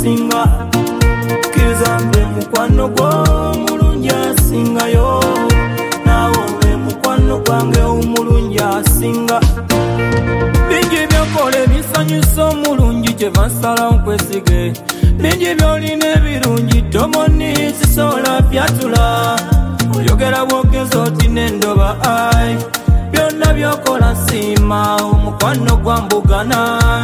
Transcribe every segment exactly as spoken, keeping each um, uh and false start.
asinga. Kkiriza mbe mukwano gwo omulungi asingayo, naawe obe mukwano gwange omulungi asinga. Bingi byokola ebisanyusa omulungi gye basalawo nkwesige, bingi byolina ebirungi tomoni sisobola byatula. Oyogera bwogeza oti n'endoba ai, byonna byokola siima omukwano gwa mbugana.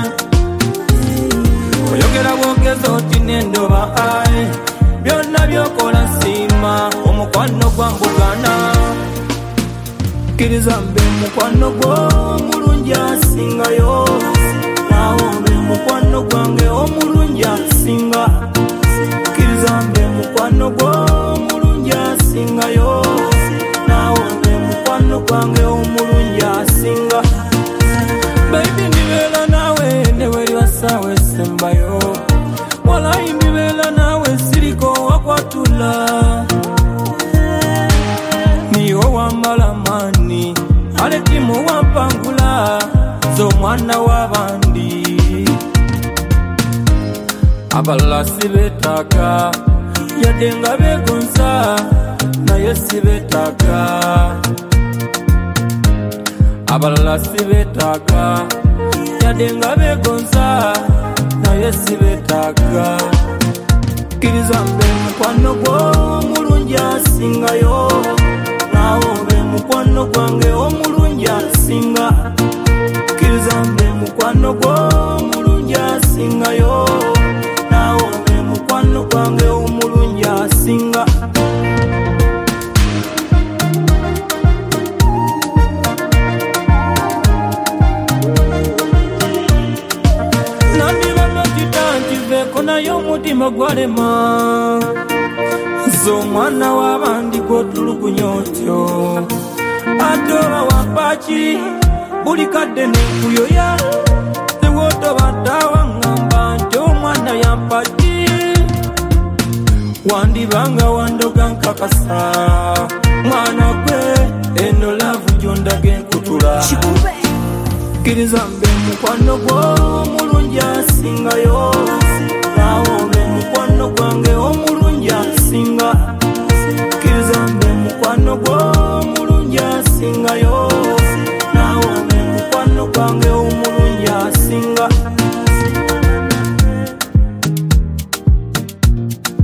Oyogera bwogeza oti n'endoba ai, byonna byokola siima omukwano gwa mbugana. Kkiriza mbe mukwano gwo omulungi asingayo, naawe obe mukwano gwange omulungi asinga. Kkiriza mbe mukwano gwo omulungi asingayo, naawe obe mukwano gwange omulungi asinga. Baby ndibeera naawe neweri saawa esembayo, walayi ndibeera naawe siriko wakwatula. Niwo wambala mani aletimu wampangula z'omwana w'abandi. Abalala sibetaaga yadde nga beegonza naye sibetaaga. Abalala sibetaaga yadde nga beegonza naye sibetaaga. Kkiriza mbe mukwano gwo omulungi asingayo, naawe obe mukwano gwange omulungi asinga. Kkiriza mbe mukwano gwo omulungi asingayo, naawe obe mukwano gwange omulungi asinga. Nandibano kitankiveeko naye omutima gwalema, z'omwana w'abandi gw'otulugunya otyo. Ate oba wampaki buli kadde n'enkuyoya, tewootoba ttaawa ŋŋamba nti omwana yampaki. Wandibanga wandoga nkakasa mwana gwe, eno laavu gy'ondaga enkutula. Kkiriza mbe mukwano gwo omulungi asingayo, naawe obe mukwano gwange omulungi asinga. Kkiriza mbe mukwano gwo omulungi asingayo, naawe obe mukwano gwange omulungi asinga.